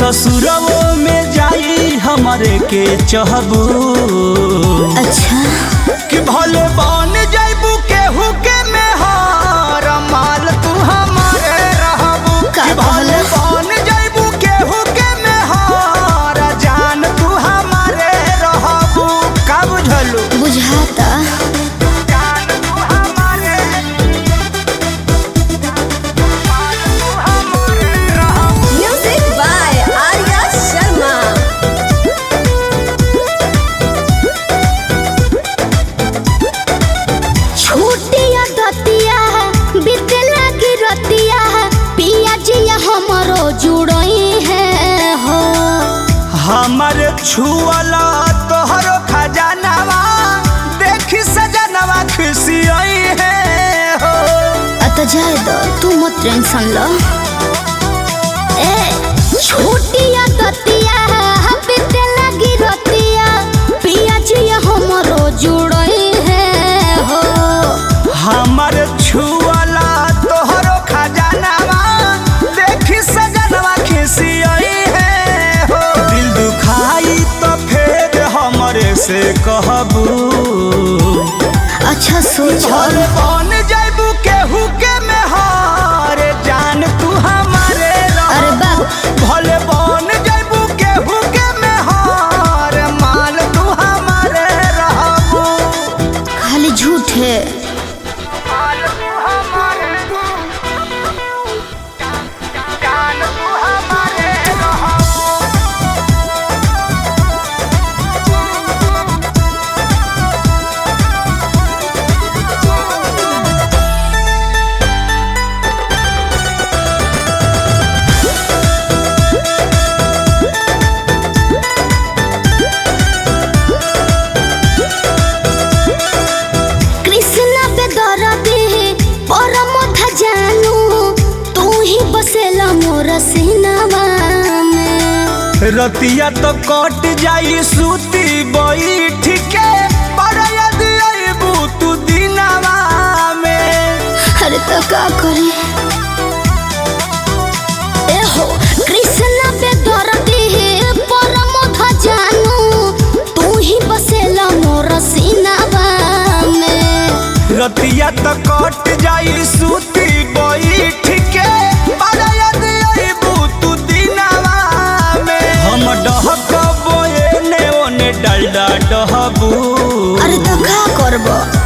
ससुरवो में जाई हमारे के चहबू। अच्छा कि भले बन जाइबू केहू के मेहर माल तू हमारे रहबू। कि भले बन जाइबू केहू के मेहर जान तू हमारे रहबू। का बुझलू? बुझाता। Music by Arya Sharma. छूटिया दतिया बितला की रतिया पिया जिया हमरो जुड़ई है हो। हमारे छुअला तोहरो खजानावा देखी सजनवा खुशियाई है हो। अत जाए दो तू मत टेंशन लो। ए छूटिया दतिया बितला की रतिया पिया जिया हमरो जुड़ई है हो। हमारे छुअला तोहरो खजानावा देखी सजनवा खुशियाई है हो। दिल दुखाई तो फिर हमरे से कहबू। अच्छा सोच। भले बन जाइबू केहू के मेहर जान तू हमारे अरे रहबू। बाप भले बन जाइबू केहू के मेहर माल तू हमारे रहबू। खाली झूठ है। कृष्णा पे दरदी परम खजानू तू ही बसेला मोर सिनवा में। रतिया तो कट जाई सूती बैठ के बड़ा याद आइबू तू दिनवा में। अरे तो का करे। ए हो कृष्णा पे दरदी परम खजानू तू ही बसेला मोर सिनवा में। रतिया तो कट जाई सूती बैठ के बड़ा याद आइबू तू दिनवा में। हम डहकबो एने ओने डालडा डहबू। अरे तो का करबो।